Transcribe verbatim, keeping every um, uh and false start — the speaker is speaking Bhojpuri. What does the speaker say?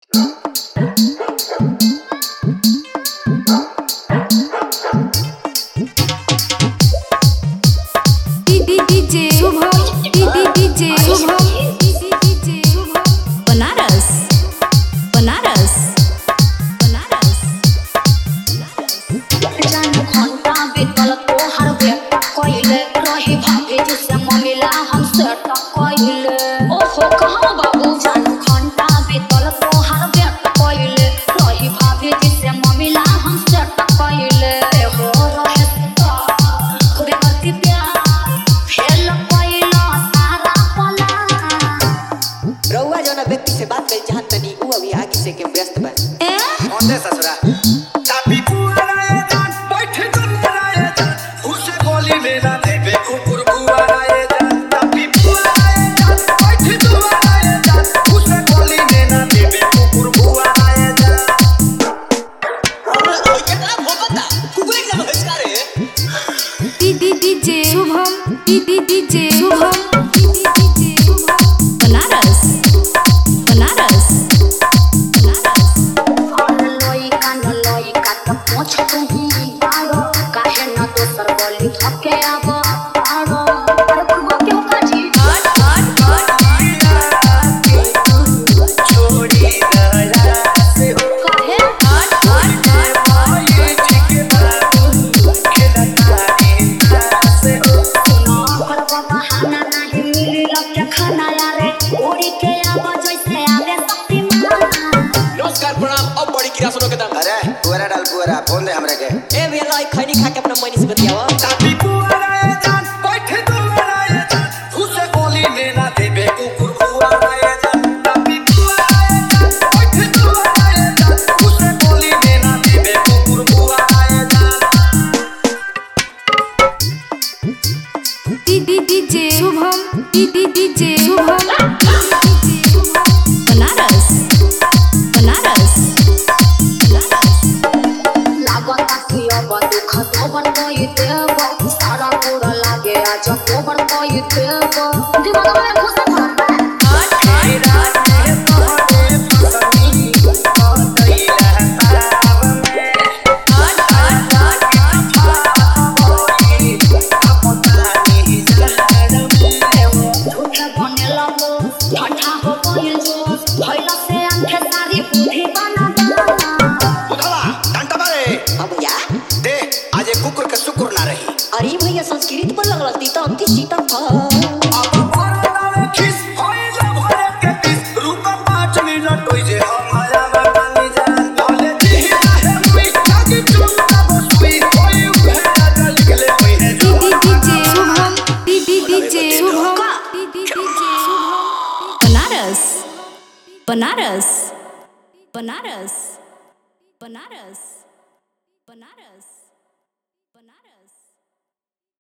DJ Shubham DJ Shubham DJ Shubham Banaras Banaras Banaras जान घंटा बीतल तोहर बेटा कइले रही भाभी जिसे ममिला हमसे टकइले ओहो कहां बाबू जान घंटा बीतल तोहर बेटा कइले रही भाभी जिसे ममिला हमसे टकइले हो रहे खूबे करती प्यार फेल कइला सारा पला रउआ जौना व्यक्ति से बात कर चाहत तनी उ अभी आगे से के व्यस्त बा। ए कौन दे ससुरा काफी पुआराए जान बैठे दुनियाए जान उसे गोली लेना देबे कुकुर पुआराए जान काफी पुआराए जान बैठे दुनियाए जान उसे गोली लेना देबे कुकुर पुआराए जान अरे केतना भोकता कुकुर एकदम हंसका रे DJ Shubham DJ Shubham DJ Shubham Banaras Banaras Banaras लोई कान लोई काट पोछ तुही आरो काहे न दोसर गली थके आब आरो अरे बुआ क्यों काजी हट हट हट छोड़ी दया से हो काहे हट हट हट भाई ठीक बाबू खेलता इंदा से हो सुनो कर बहाना नहीं मिली लग खाना यारे ओड़ी के आब जैसे आवे शक्तिमान नमस्कार प्रणाम। अब बड़ी किरा सुनो के दम अरे पुअरा डाल पुअरा फोन दे हमरा के ए भैया लाई खैनी खा के अपना मनी से बतियावा। काफी पुआराए जान बैठे दुआराए जान उसे गोली लेना देबे कुकुर पुआराए जान काफी पुआराए जान बैठे दुआराए जान उसे गोली लेना देबे कुकुर पुआराए जान डीजे शुभम डीजे शुभम बनारस बनारस बनारस लागता कि अब दुख तोबर कोई देव सारा पूरा लागे आज तोबर कोई देव दिमाग में घुस पड़ता है हट हट हट हट हट हट झूठे बने लगो ठंडा हो गइल जो भइला से आंखे सारी बुद्धि बना हां भैया दे आज एक कुकुर के शुक्र ना रही अरे भैया संस्कृत पर लगल ती तो हमके सीता था। अब भरला में खिस होइला भरे के किस रुक पाँच मिनट होई जे हम आया बानी जान बोले दी है मुई जागी चुका बसुई होई उहे जल गले होई है जो DJ Shubham DJ Shubham DJ Shubham Banaras Banaras Banaras Banaras Banaras Banaras